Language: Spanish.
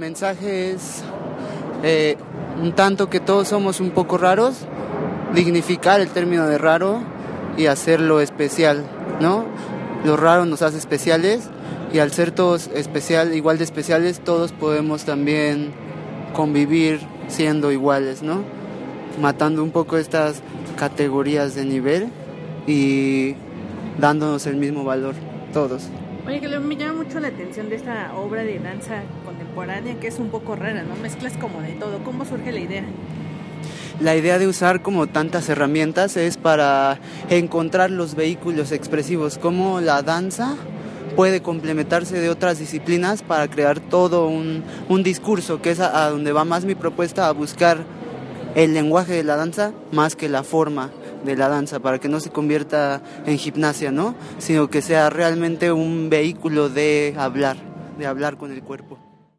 mensaje es un tanto que todos somos un poco raros, dignificar el término de raro y hacerlo especial, ¿no? Lo raro nos hace especiales y al ser todos igual de especiales, todos podemos también convivir siendo iguales, ¿no? Matando un poco estas categorías de nivel y dándonos el mismo valor, todos. Oye, que me llama mucho la atención de esta obra de danza contemporánea, que es un poco rara, ¿no? Mezclas como de todo. ¿Cómo surge la idea? La idea de usar como tantas herramientas es para encontrar los vehículos expresivos, como la danza puede complementarse de otras disciplinas para crear todo un discurso, que es a donde va más mi propuesta, a buscar el lenguaje de la danza más que la forma de la danza, para que no se convierta en gimnasia, ¿no? Sino que sea realmente un vehículo de hablar con el cuerpo.